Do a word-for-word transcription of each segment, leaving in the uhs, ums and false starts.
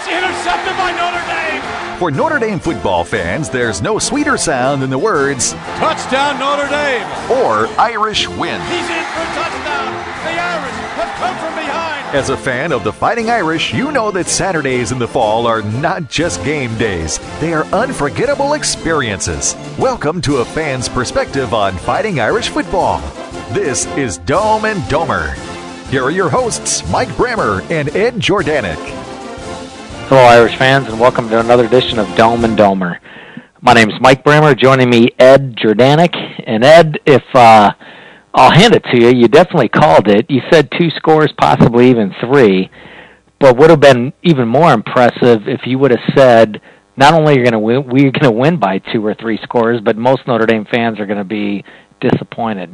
intercepted by Notre Dame. For Notre Dame football fans, there's no sweeter sound than the words, touchdown Notre Dame, or Irish win. He's in for a touchdown. The Irish have come from behind. As a fan of the Fighting Irish, you know that Saturdays in the fall are not just game days. They are unforgettable experiences. Welcome to a fan's perspective on Fighting Irish football. This is Dome and Domer. Here are your hosts, Mike Brammer and Ed Jordanek. Hello, Irish fans, and welcome to another edition of Dome and Domer. My name is Mike Brammer, joining me, Ed Jordanek. And Ed, if uh, I'll hand it to you, you definitely called it. You said two scores, possibly even three, but would have been even more impressive if you would have said not only are going to win, we're going to win by two or three scores, but most Notre Dame fans are going to be disappointed.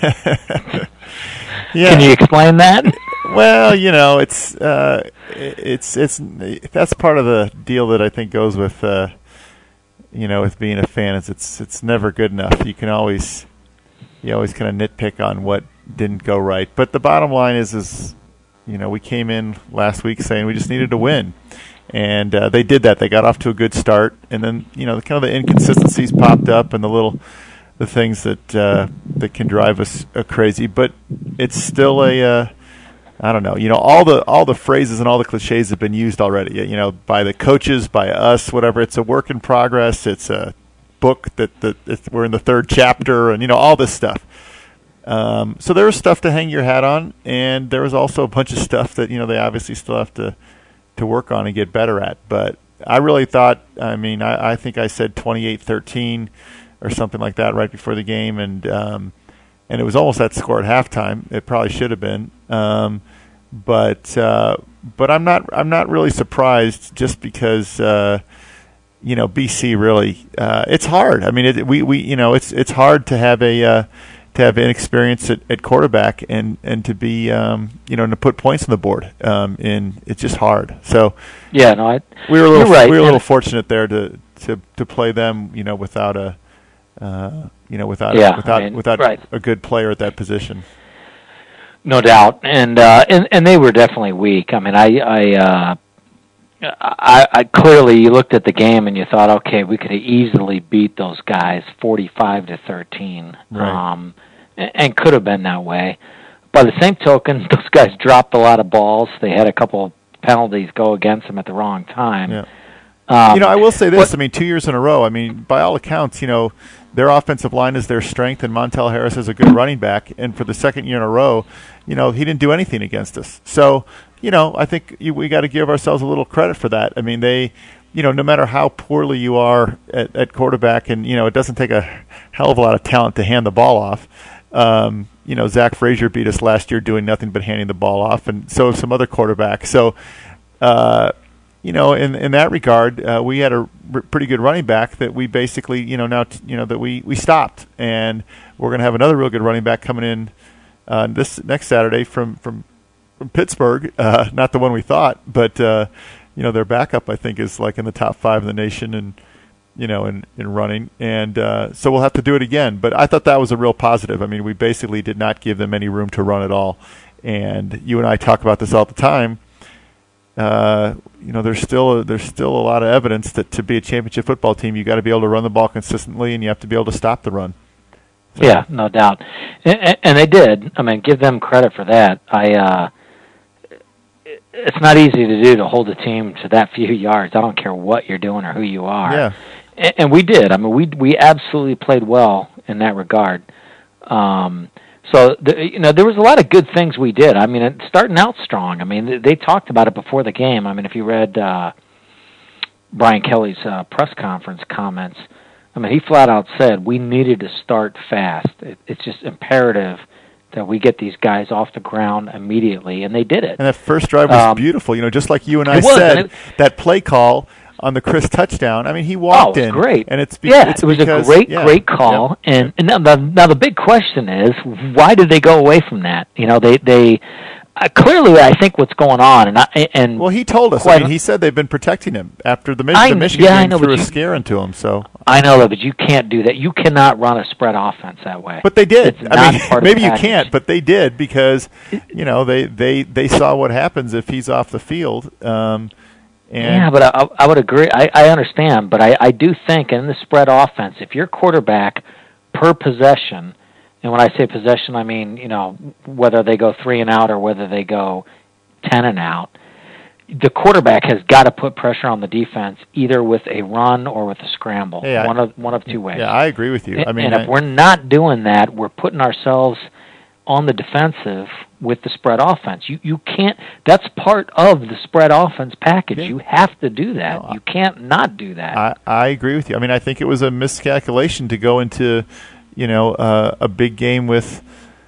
Yeah. Can you explain that? Well, you know, it's uh, it's it's that's part of the deal that I think goes with uh, you know, with being a fan. Is it's it's never good enough. You can always you always kind of nitpick on what didn't go right. But the bottom line is, is you know, we came in last week saying we just needed to win, and uh, they did that. They got off to a good start, and then you know, kind of the inconsistencies popped up and the little. The things that uh, that can drive us uh, crazy, but it's still a uh, I don't know. You know, all the all the phrases and all the cliches have been used already. You know, by the coaches, by us, whatever. It's a work in progress. It's a book that that it's, we're in the third chapter, and you know all this stuff. Um, so there was stuff to hang your hat on, and there was also a bunch of stuff that you know they obviously still have to to work on and get better at. But I really thought. I mean, I, I think I said twenty-eight thirteen. Or something like that right before the game, and um, and it was almost that score at halftime. It probably should have been, um, but uh, but I'm not I'm not really surprised just because uh, you know B C really uh, it's hard. I mean it, we we you know it's it's hard to have a uh, to have inexperience at, at quarterback and and to be um, you know to put points on the board. Um, and it's just hard. So yeah, no, I, we were a little right. we were a little fortunate there to to to play them you know without a. Uh, you know, without yeah, a, without I mean, without right. a good player at that position, no doubt, and uh, and and they were definitely weak. I mean, I I, uh, I I clearly you looked at the game and you thought, okay, we could have easily beat those guys forty-five to thirteen, right. um, and, and could have been that way. By the same token, those guys dropped a lot of balls. They had a couple penalties go against them at the wrong time. Yeah. Um, you know, I will say this. What, I mean, two years in a row. I mean, by all accounts, you know, their offensive line is their strength, and Montel Harris is a good running back. And for the second year in a row, you know, he didn't do anything against us. So, you know, I think you, we got to give ourselves a little credit for that. I mean, they, you know, no matter how poorly you are at, at quarterback, and, you know, it doesn't take a hell of a lot of talent to hand the ball off. Um, you know, Zach Frazier beat us last year doing nothing but handing the ball off, and so have some other quarterbacks. So, uh, you know, in in that regard, uh, we had a r- pretty good running back that we basically, you know, now t- you know that we, we stopped, and we're going to have another real good running back coming in uh, this next Saturday from from, from Pittsburgh. Uh, not the one we thought, but uh, you know, their backup I think is like in the top five in the nation, and you know, in in running, and uh, so we'll have to do it again. But I thought that was a real positive. I mean, we basically did not give them any room to run at all, and you and I talk about this all the time. Uh, you know, there's still a, there's still a lot of evidence that to be a championship football team, you got to be able to run the ball consistently, and you have to be able to stop the run. So. Yeah, no doubt, and, and they did. I mean, give them credit for that. I, uh, it's not easy to do to hold a team to that few yards. I don't care what you're doing or who you are. Yeah, and, and we did. I mean, we we absolutely played well in that regard. Um, So, the, you know, there was a lot of good things we did. I mean, it, starting out strong. I mean, they, they talked about it before the game. I mean, if you read uh, Brian Kelly's uh, press conference comments, I mean, he flat out said we needed to start fast. It, it's just imperative that we get these guys off the ground immediately, and they did it. And that first drive was um, beautiful. You know, just like you and I was, said, and it, that play call on the Chris touchdown. I mean, he walked oh, it was in. Great. And it's be- yeah, it's it was because, a great, yeah, great call. yeah. And, and now, the, now the big question is, why did they go away from that? You know, they they uh, clearly, I think what's going on, and I, and well, he told us. I mean, he said they've been protecting him after the, Mich- I, the Michigan yeah, game know, threw a you, scare into him. So I know that, but you can't do that. You cannot run a spread offense that way. But they did. It's I not mean, part maybe of the you can't, but they did because you know they, they, they saw what happens if he's off the field. Um, And yeah, but I, I would agree. I, I understand, but I, I do think in the spread offense, if your quarterback per possession, and when I say possession, I mean, you know, whether they go three and out or whether they go ten and out, the quarterback has got to put pressure on the defense either with a run or with a scramble. Yeah, one of one of two ways. Yeah, I agree with you. And, I mean, and if I, we're not doing that, we're putting ourselves on the defensive with the spread offense. You you can't. That's part of the spread offense package. Yeah. You have to do that. No, you can't not do that. I, I agree with you. I mean, I think it was a miscalculation to go into, you know, uh, a big game with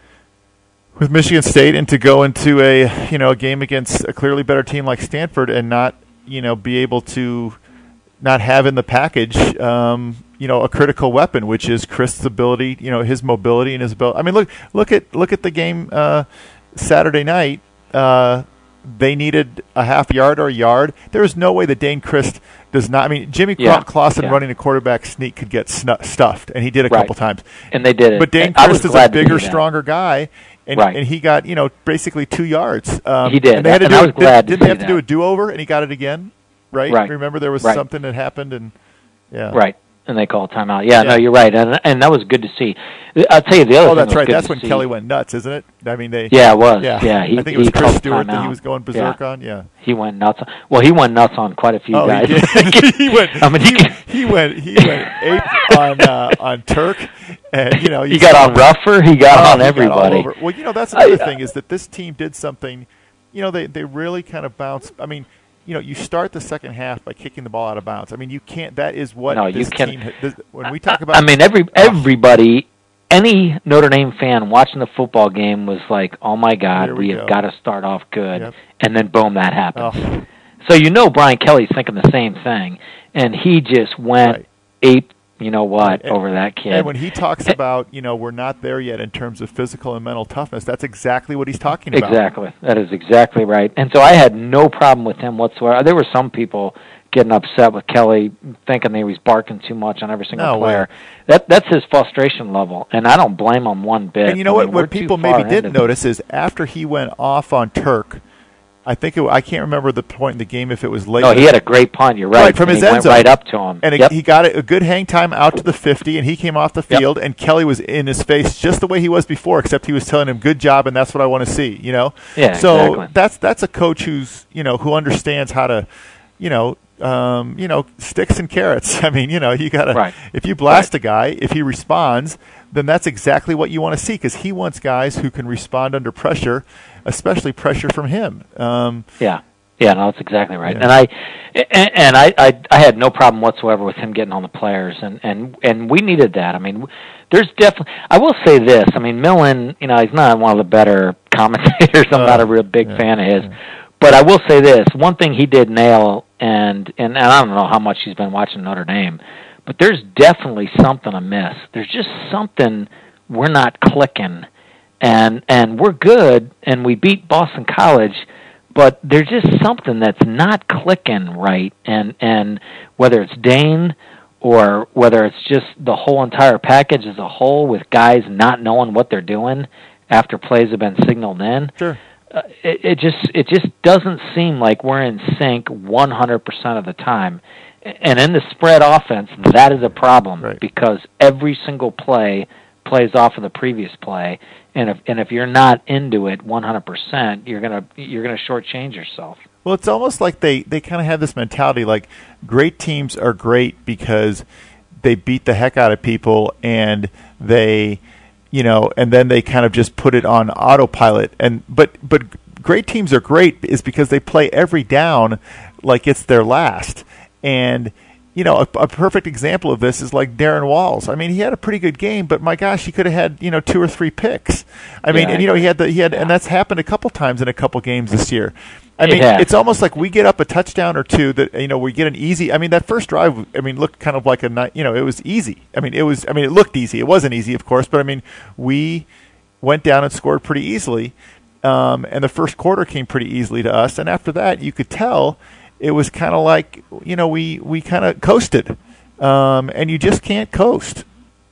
with Michigan State and to go into a you know a game against a clearly better team like Stanford and not you know be able to not have in the package. Um, you know, a critical weapon, which is Chris's ability, you know, his mobility and his ability. I mean, look, look at look at the game uh, Saturday night. Uh, they needed a half yard or a yard. There is no way that Dane Christ does not. I mean, Jimmy yeah, Clausen yeah. running a quarterback sneak could get snu- stuffed, and he did a right. couple times. And they did it. But Dane and I was Christ is glad a to bigger, see that. stronger guy, and right. and he got you know basically two yards. Um, he did. And they had to and do I was it, glad did, to didn't see they have that. to do a do-over, and he got it again, right? Right. Remember there was right. something that happened, and yeah, right. And they call timeout. Yeah, Yeah. no, you're right, and and that was good to see. I'll tell you the other. Oh, thing that's was right. good That's to when see. Kelly went nuts, isn't it? I mean, they. Yeah, it was. Yeah, Yeah, he, I think it was he Chris called Stewart that he timeout. was going berserk yeah. on. Yeah, he went nuts. On, well, he went nuts on quite a few oh, guys. he did. he went. I mean, he, he, he went. He went ape on uh, on Turk, and you know he got on Ruffer. He got oh, on he everybody. Got all over. Well, you know that's another I, thing is that this team did something. You know, they they really kind of bounced. I mean. You know, you start the second half by kicking the ball out of bounds. I mean, you can't. That is what no, this you can't. team. This, when we talk about, I mean, every everybody, any Notre Dame fan watching the football game was like, "Oh my God, we we go. have got to start off good," Yep. and then boom, that happens. Oh. So you know Brian Kelly's thinking the same thing, and he just went Right. ape. You know what? And- over that kid. And when he talks about, you know, we're not there yet in terms of physical and mental toughness, that's exactly what he's talking about. Exactly. That is exactly right. And so I had no problem with him whatsoever. There were some people getting upset with Kelly, thinking he was barking too much on every single No player. way. That that's his frustration level, and I don't blame him one bit. And you know I what? mean, we're What too people far maybe didn't into- notice is after he went off on Turk, I think it, I can't remember the point in the game if it was late. No, he had a great punt. You're right. Right, from and his he end went zone. right up to him. And it, Yep. he got it, a good hang time out to the fifty, and he came off the Yep. field, and Kelly was in his face just the way he was before, except he was telling him, "Good job, and that's what I want to see." You know. Yeah, So exactly. that's that's a coach who's you know who understands how to, you know. Um, you know, sticks and carrots. I mean, you know, you gotta. Right. If you blast Right. a guy, if he responds, then that's exactly what you want to see because he wants guys who can respond under pressure, especially pressure from him. Um, Yeah. Yeah, no, that's exactly right. Yeah. And I and, and I, I I had no problem whatsoever with him getting on the players, and and and we needed that. I mean, there's definitely. I will say this. I mean, Millen, you know, he's not one of the better commentators. I'm Uh, not a real big yeah, fan of his, yeah. but I will say this. One thing he did nail, and and, and I don't know how much he's been watching Notre Dame, but there's definitely something amiss. There's just something we're not clicking, and and we're good, and we beat Boston College. But there's just something that's not clicking right, and and whether it's Dane or whether it's just the whole entire package as a whole, with guys not knowing what they're doing after plays have been signaled in, Sure. uh, it, it just it just doesn't seem like we're in sync one hundred percent of the time. And in the spread offense, that is a problem Right. because every single play plays off of the previous play, and if and if you're not into it one hundred percent, you're gonna you're gonna shortchange yourself. Well, it's almost like they, they kind of have this mentality like great teams are great because they beat the heck out of people and they, you know, and then they kind of just put it on autopilot. And but but great teams are great is because they play every down like it's their last. And you know, a, a perfect example of this is like Darren Walls. I mean, he had a pretty good game, but my gosh, he could have had, you know, two or three picks. I mean, Yeah, and you know, he had the he had, yeah. and that's happened a couple times in a couple games this year. I It mean, has. it's almost like we get up a touchdown or two that you know we get an easy. I mean, that first drive, I mean, looked kind of like a ni- you know, it was easy. I mean, it was. I mean, it looked easy. It wasn't easy, of course, but I mean, we went down and scored pretty easily, um, and the first quarter came pretty easily to us. And after that, you could tell it was kind of like you know we we kind of coasted. Um, and you just can't coast.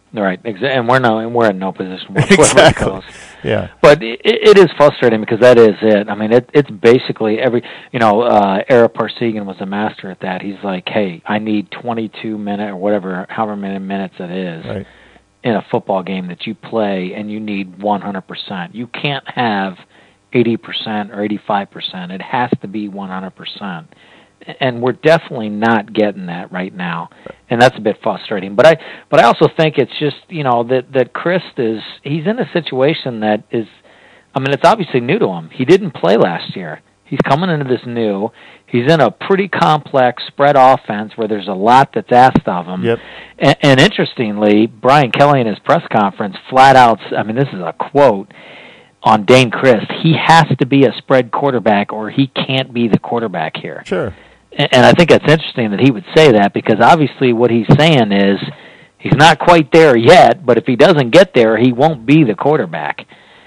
Right, exa- and we're no, and we're in no position whatsoever. Exactly. Yeah. But it, it is frustrating because that is it. I mean, it, it's basically every. You know, uh, Ara Parsegian was a master at that. He's like, hey, I need twenty-two minutes or whatever, however many minutes it is, right, in a football game that you play, and you need one hundred percent. You can't have eighty percent or eighty-five percent. It has to be one hundred percent. And we're definitely not getting that right now, and that's a bit frustrating. But I, but I also think it's just, you know, that that Chris is he's in a situation that is, I mean, it's obviously new to him. He didn't play last year. He's coming into this new. He's in a pretty complex spread offense where there's a lot that's asked of him. Yep. And, and interestingly, Brian Kelly in his press conference flat out, I mean, this is a quote on Dane Christ. He has to be a spread quarterback, or he can't be the quarterback here. Sure. And I think it's interesting that he would say that, because obviously what he's saying is he's not quite there yet, but if he doesn't get there, he won't be the quarterback.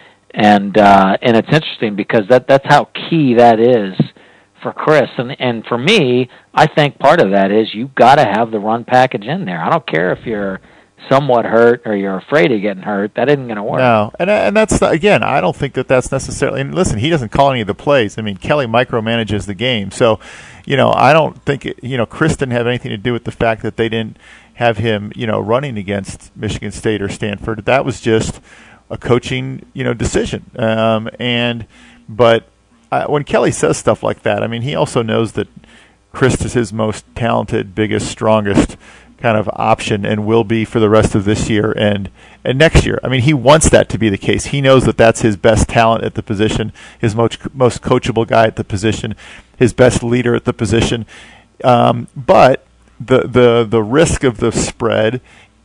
And uh, and it's interesting because that that's how key that is for Chris. And and for me, I think part of that is you've got to have the run package in there. I don't care if you're somewhat hurt or you're afraid of getting hurt. That isn't going to work. No, and and that's again, I don't think that that's necessarily. And listen, he doesn't call any of the plays. I mean, Kelly micromanages the game, so you know, I don't think it, you know Chris didn't have anything to do with the fact that they didn't have him, you know, running against Michigan State or Stanford. That was just a coaching, you know, decision. Um, and but uh, when Kelly says stuff like that, I mean, he also knows that Chris is his most talented, biggest, strongest kind of option, and will be for the rest of this year and and next year. I mean, he wants that to be the case. He knows that that's his best talent at the position, his most most coachable guy at the position, his best leader at the position. Um, but the the the risk of the spread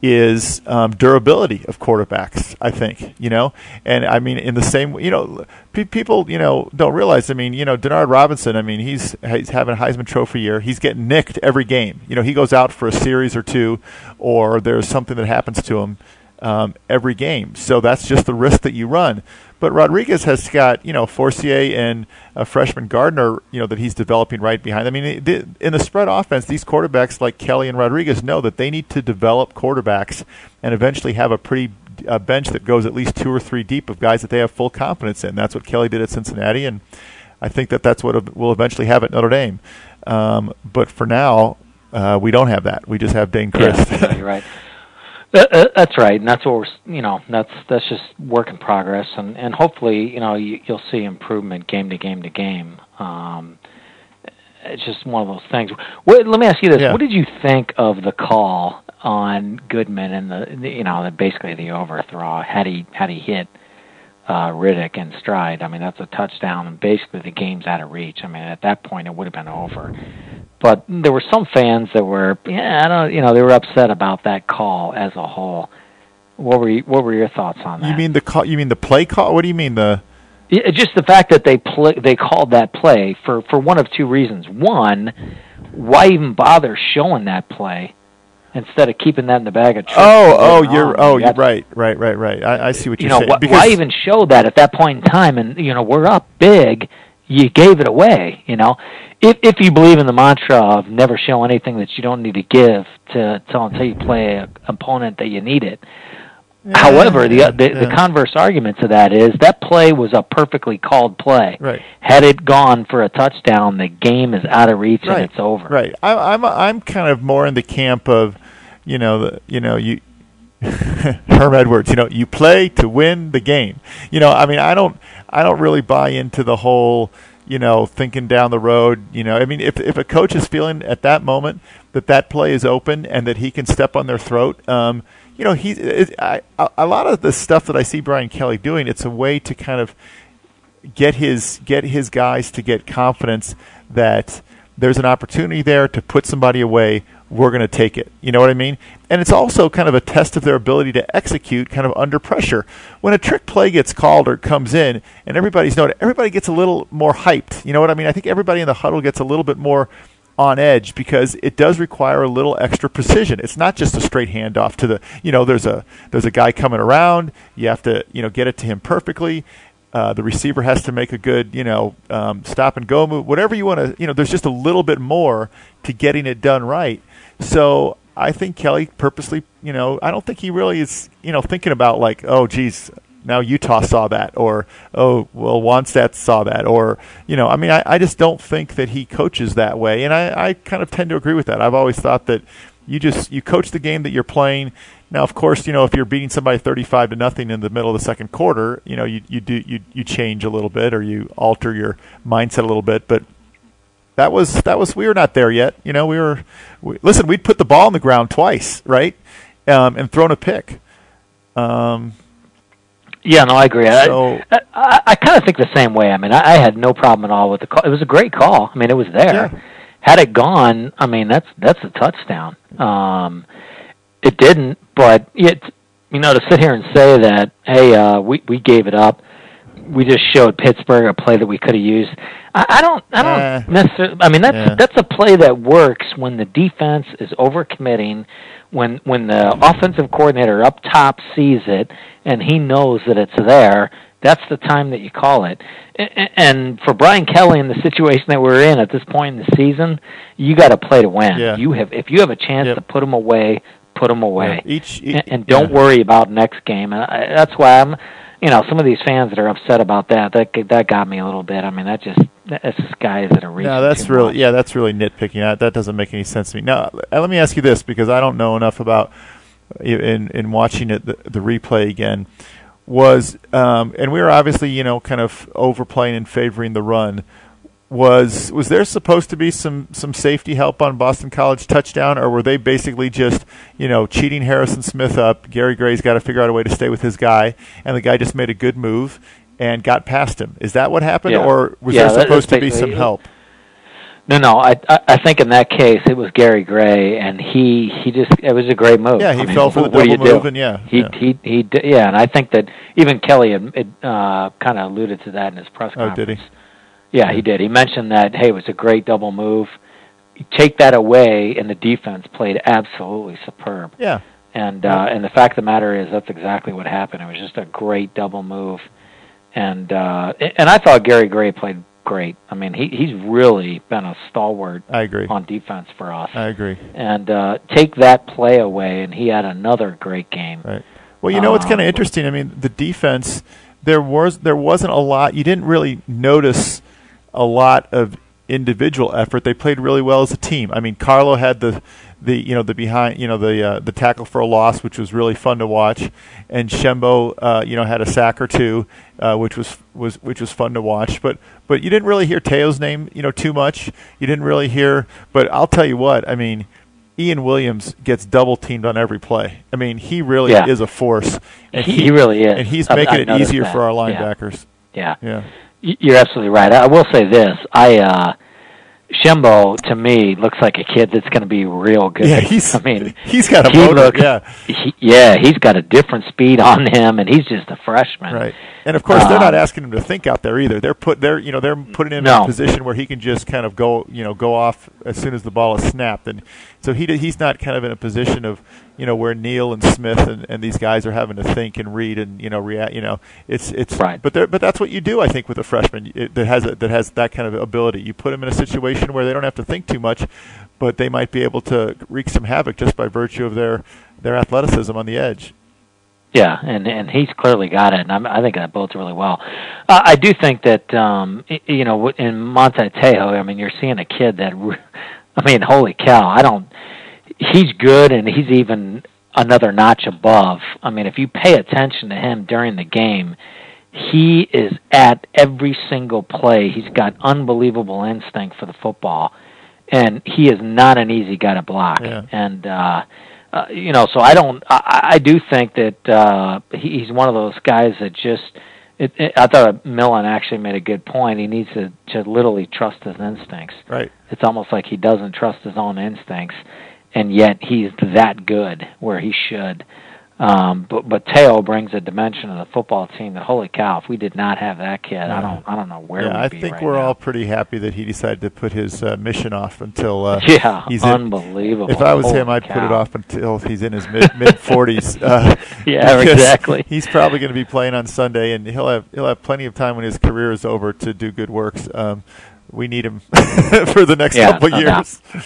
is um, durability of quarterbacks, I think, you know, and I mean, in the same, you know, pe- people, you know, don't realize, I mean, you know, Denard Robinson, I mean, he's he's having a Heisman Trophy year. He's getting nicked every game. You know, he goes out for a series or two, or there's something that happens to him um, every game. So that's just the risk that you run. But Rodriguez has got, you know, Forcier and a freshman Gardner, you know, that he's developing right behind. I mean, the, in the spread offense, these quarterbacks like Kelly and Rodriguez know that they need to develop quarterbacks and eventually have a pretty uh, bench that goes at least two or three deep of guys that they have full confidence in. That's what Kelly did at Cincinnati, and I think that that's what we'll eventually have at Notre Dame. Um, but for now, uh, we don't have that. We just have Dane Christ. Yeah, you're right. Uh, that's right, and that's what we're, you know, that's that's just work in progress, and, and hopefully, you know, you, you'll see improvement game to game to game. Um, it's just one of those things. What, let me ask you this: yeah. What did you think of the call on Goodman and the, the you know, the, basically the overthrow? Had he had he hit uh, Riddick in stride? I mean, that's a touchdown, and basically the game's out of reach. I mean, at that point, it would have been over. But there were some fans that were, yeah, I don't, you know, they were upset about that call as a whole. What were you, what were your thoughts on that? You mean the call? You mean the play call? What do you mean the? Yeah, just the fact that they play, they called that play for, for one of two reasons. One, why even bother showing that play instead of keeping that in the bag of tricks? Oh, oh, you're, oh, you're right, right, right, right. I, I see what you're you know, saying. Wh- why even show that at that point in time? And you know, we're up big. You gave it away, you know. If if you believe in the mantra of never show anything that you don't need to give to, to until you play an opponent that you need it. Yeah, However, the, the yeah. the converse argument to that is that play was a perfectly called play. Right. Had it gone for a touchdown, the game is out of reach right. and it's over. Right. I, I'm I'm kind of more in the camp of, you know, the you know you. Herm Edwards, you know, you play to win the game. You know, I mean, I don't, I don't really buy into the whole, you know, thinking down the road. You know, I mean, if if a coach is feeling at that moment that that play is open and that he can step on their throat, um, you know, he's it, I, a lot of the stuff that I see Brian Kelly doing, it's a way to kind of get his get his guys to get confidence that there's an opportunity there to put somebody away. We're going to take it. You know what I mean? And it's also kind of a test of their ability to execute kind of under pressure. When a trick play gets called or comes in and everybody's noted, everybody gets a little more hyped. You know what I mean? I think everybody in the huddle gets a little bit more on edge because it does require a little extra precision. It's not just a straight handoff to the, you know, there's a there's a guy coming around. You have to, you know, get it to him perfectly. Uh, the receiver has to make a good, you know, um, stop and go move. Whatever you want to, you know, there's just a little bit more to getting it done right. So I think Kelly purposely, you know, I don't think he really is, you know, thinking about like, oh, geez, now Utah saw that, or, oh, well, Wannstedt saw that, or, you know, I mean, I, I just don't think that he coaches that way, and I, I kind of tend to agree with that. I've always thought that you just, you coach the game that you're playing. Now, of course, you know, if you're beating somebody thirty-five to nothing in the middle of the second quarter, you know, you, you do, you, you change a little bit, or you alter your mindset a little bit, but that was, that was, we were not there yet. You know, we were, we, listen, we'd put the ball on the ground twice, right, um, and thrown a pick. Um, Yeah, no, I agree. So, I, I, I kind of think the same way. I mean, I, I had no problem at all with the call. It was a great call. I mean, it was there. Yeah. Had it gone, I mean, that's that's a touchdown. Um, it didn't, but it, you know, to sit here and say that, hey, uh, we we gave it up. We just showed Pittsburgh a play that we could have used. I, I don't, I don't uh, necessarily. I mean, that's yeah. that's a play that works when the defense is overcommitting, when when the offensive coordinator up top sees it and he knows that it's there. That's the time that you call it. And for Brian Kelly in the situation that we're in at this point in the season, you got to play to win. Yeah. You have, if you have a chance yep. to put them away, put them away. Yeah. Each, each, and, and don't yeah. worry about next game. And I, that's why I'm, you know, some of these fans that are upset about that, that that got me a little bit. I mean, that just, that's just guys that are reaching. No, that's too really, much. yeah, that's really nitpicking. That, that doesn't make any sense to me. Now, let me ask you this, because I don't know enough about, in in watching it, the, the replay again. Was um, and we were obviously, you know, kind of overplaying and favoring the run. Was was there supposed to be some, some safety help on Boston College touchdown, or were they basically just, you know, cheating Harrison Smith up? Gary Gray's got to figure out a way to stay with his guy, and the guy just made a good move and got past him. Is that what happened, Yeah. or was Yeah, there that- supposed to be that's some help? No, no. I, I I think in that case it was Gary Gray, and he he just it was a great move. Yeah, he I mean, fell for the what do double you move, do? and yeah, he yeah. he he did, yeah, and I think that even Kelly had, had, uh, kind of alluded to that in his press Oh, conference. did he? Yeah, he did. He mentioned that, hey, it was a great double move. You take that away, and the defense played absolutely superb. Yeah. And uh, and the fact of the matter is, that's exactly what happened. It was just a great double move, and uh, and I thought Gary Gray played great. I mean, he he's really been a stalwart I agree. on defense for us. I agree. And uh, take that play away, and he had another great game. Right. Well, you know what's kind of Um, interesting? I mean, the defense, there was there wasn't a lot. You didn't really notice a lot of individual effort. They played really well as a team. I mean, Carlo had the the you know the behind you know the uh, the tackle for a loss, which was really fun to watch, and Shembo uh, you know had a sack or two, uh, which was was which was fun to watch. But but you didn't really hear Teo's name you know too much. You didn't really hear. But I'll tell you what. I mean, Ian Williams gets double teamed on every play. I mean, he really Yeah. is a force. And He, he really is. and he's I've- making I've it noticed easier that. for our Yeah. linebackers. Yeah. Yeah. Y- You're absolutely right. I will say this. I uh Shembo, to me, looks like a kid that's going to be real good. Yeah, he's. I mean, he's got a he motor. looks- yeah, he, yeah, he's got a different speed on him, and he's just a freshman. right. And of course, they're not Um, asking him to think out there either. They're put. They're you know they're putting him in No. a position where he can just kind of go you know go off as soon as the ball is snapped, and so he he's not kind of in a position of you know where Neal and Smith and, and these guys are having to think and read and you know react. You know it's it's Right. But they're, but that's what you do, I think, with a freshman it, that has a, that has that kind of ability. You put them in a situation where they don't have to think too much, but they might be able to wreak some havoc just by virtue of their their athleticism on the edge. Yeah, and and he's clearly got it, and I'm, I think that bodes really well. Uh, I do think that um, y- you know in Monte Tejo, I mean, you're seeing a kid that, re- I mean, holy cow! I don't. He's good, and he's even another notch above. I mean, if you pay attention to him during the game, he is at every single play. He's got unbelievable instinct for the football, and he is not an easy guy to block. Yeah. And uh, uh, you know, so I don't. I, I do think that uh, he, he's one of those guys that just. It, it, I thought Millen actually made a good point. He needs to, to literally trust his instincts. Right. It's almost like he doesn't trust his own instincts, and yet he's that good where he should. Um, but but Teo brings a dimension of the football team that, holy cow, if we did not have that kid, I don't I don't know where Yeah, we'd I be think right we're now. all pretty happy that he decided to put his uh, mission off until uh, Yeah, he's in. unbelievable. If I was Holy him, I'd cow. put it off until he's in his mid mid forties. Uh, Yeah, because exactly. He's probably going to be playing on Sunday, and he'll have he'll have plenty of time when his career is over to do good works. Um, we need him for the next Yeah, couple of no years.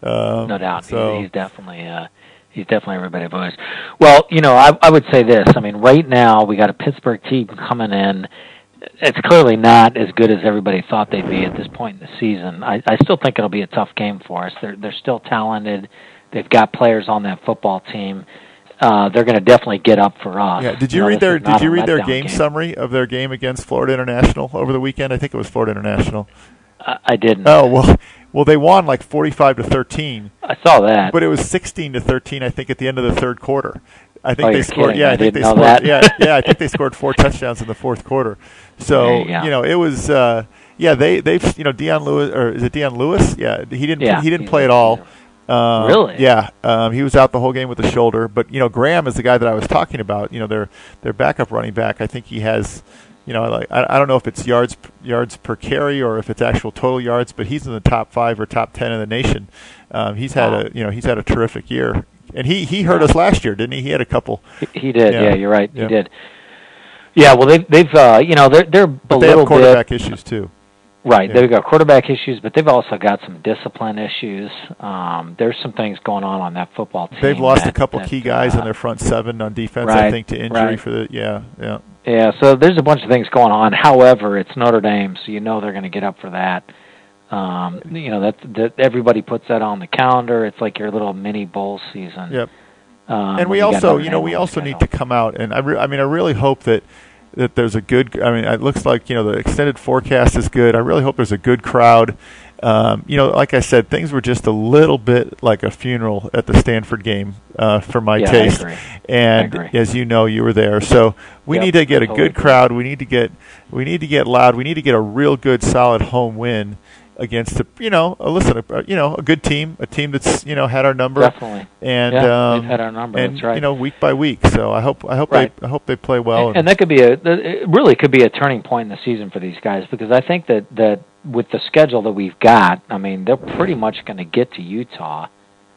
Um, no doubt. So. He's, he's definitely uh, he's definitely everybody voice. Well, you know, I, I would say this. I mean, right now we got a Pittsburgh team coming in. It's clearly not as good as everybody thought they'd be at this point in the season. I, I still think it'll be a tough game for us. They're they're still talented. They've got players on that football team. Uh, they're going to definitely get up for us. Yeah. Did you, you know, read their Did you read their game, game summary of their game against Florida International over the weekend? I think it was Florida International. I, I didn't. Oh well, well they won like forty-five to thirteen. I saw that, but it was sixteen to thirteen. I think at the end of the third quarter. I think oh, they you're scored. Kidding. Yeah, I, I think didn't they know scored. that. yeah, yeah, I think they scored four touchdowns in the fourth quarter. So you, you know, it was. Uh, yeah, they they've you know Dion Lewis or is it Dion Lewis? Yeah, he didn't yeah, he didn't play at all. Um, really? Yeah, um, he was out the whole game with the shoulder. But you know, Graham is the guy that I was talking about. You know, their their backup running back. I think he has. You know, like I, I don't know if it's yards yards per carry or if it's actual total yards, but he's in the top five or top ten in the nation. Um, he's had wow. a you know he's had a terrific year, and he, he hurt yeah. us last year, didn't he? He had a couple. He, he did. Yeah. yeah, you're right. Yeah. He did. Yeah, well, they've they've uh, you know they're they're but a they little have quarterback bit, issues too. Right, yeah. they've got quarterback issues, but they've also got some discipline issues. Um, there's some things going on on that football team. They've lost that, a couple that, key guys uh, in their front seven on defense, right, I think, to injury right. for the yeah yeah. Yeah, so there's a bunch of things going on. However, it's Notre Dame, so you know they're going to get up for that. Um, you know that, that everybody puts that on the calendar. It's like your little mini bowl season. Yep. Um, and we you also, you know, we also need to come out, and I, re- I mean, I really hope that that there's a good. I mean, it looks like you know the extended forecast is good. I really hope there's a good crowd. Um, you know, like I said, things were just a little bit like a funeral at the Stanford game uh, for my yeah, taste. I agree. And I agree. as you know, you were there, so we yep, need to get a totally good crowd. We need to get we need to get loud. We need to get a real good, solid home win against a you know a listen a, you know a good team, a team that's you know had our number. Definitely. And yeah, um, they've had our number. and That's right. you know week by week. So I hope I hope right. they I hope they play well. And, and that could be a it really could be a turning point in the season for these guys, because I think that that with the schedule that we've got, I mean they're pretty much going to get to Utah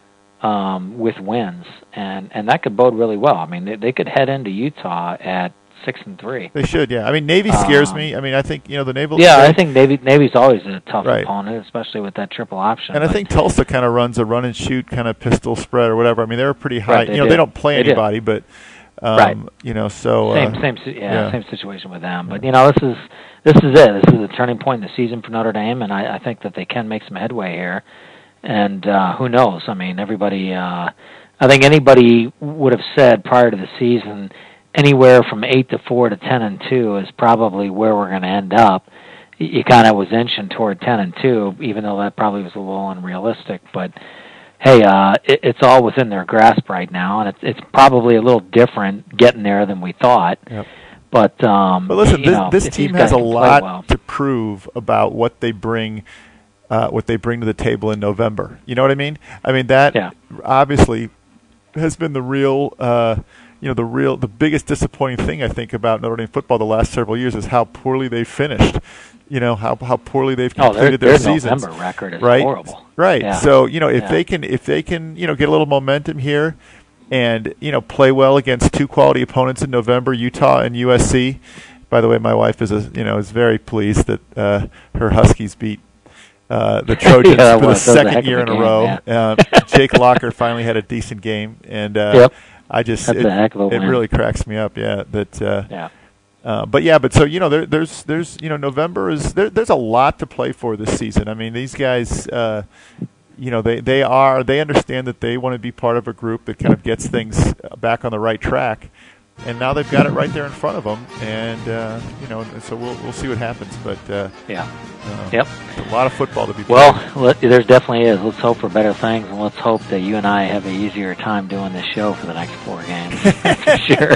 um, with wins, and and that could bode really well. I mean they, they could head into Utah at six and three. They should, yeah. I mean, Navy scares um, me. I mean, I think you know the Naval. Yeah, they, I think Navy Navy's always a tough right. opponent, especially with that triple option. And but, I think Tulsa kind of runs a run and shoot kind of pistol spread or whatever. I mean, they're pretty high. Right, they you know, do. they don't play they anybody, do. but um, right. you know, so same uh, same yeah, yeah same situation with them. But you know, this is this is it. This is a turning point in the season for Notre Dame, and I, I think that they can make some headway here. And uh, who knows? I mean, everybody. Uh, I think anybody would have said prior to the season, anywhere from eight to four to ten and two is probably where we're going to end up. You kind of was inching toward ten and two, even though that probably was a little unrealistic. But hey, uh, it, it's all within their grasp right now, and it's it's probably a little different getting there than we thought. Yep. But um, but listen, you this, know, this if team these has guys a can play lot well. to prove about what they bring. Uh, what they bring to the table in November. You know what I mean? I mean that yeah. obviously has been the real. Uh, You know, the real, the biggest disappointing thing I think about Notre Dame football the last several years is how poorly they've finished. You know, how how poorly they've completed oh, their, their their seasons. November record is right? horrible. Right. Yeah. So you know, if yeah. they can, if they can, you know, get a little momentum here, and you know, play well against two quality opponents in November, Utah and U S C. By the way, my wife is a, you know is very pleased that uh, her Huskies beat. Uh, the Trojans yeah, for the was, second year a in a game, row. Yeah. Uh, Jake Locker finally had a decent game, and uh, yep. I just That's it, a heck of a it win. really cracks me up. Yeah, that. Uh, yeah. Uh, but yeah, but so you know, there, there's there's you know, November is there, there's a lot to play for this season. I mean, these guys, uh, you know, they they are they understand that they want to be part of a group that kind of gets things back on the right track. And now they've got it right there in front of them, and uh, you know, so we'll we'll see what happens. But uh, yeah, uh, yep, a lot of football to be played. Well, let, there definitely is. Let's hope for better things, and let's hope that you and I have an easier time doing this show for the next four games. For sure,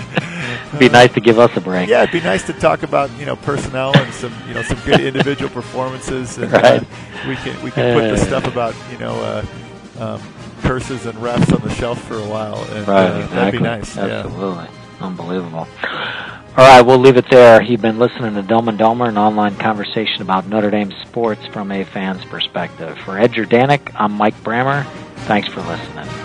it'd be nice to give us a break. Yeah, it'd be nice to talk about you know personnel and some you know some good individual performances, and right. uh, we can we can put the stuff about you know. Uh, um, curses and refs on the shelf for a while. And, right, uh, exactly. That'd be nice. Absolutely. Yeah. Unbelievable. All right, we'll leave it there. You've been listening to Dome and Domer, an online conversation about Notre Dame sports from a fan's perspective. For Ed Jordanek, I'm Mike Brammer. Thanks for listening.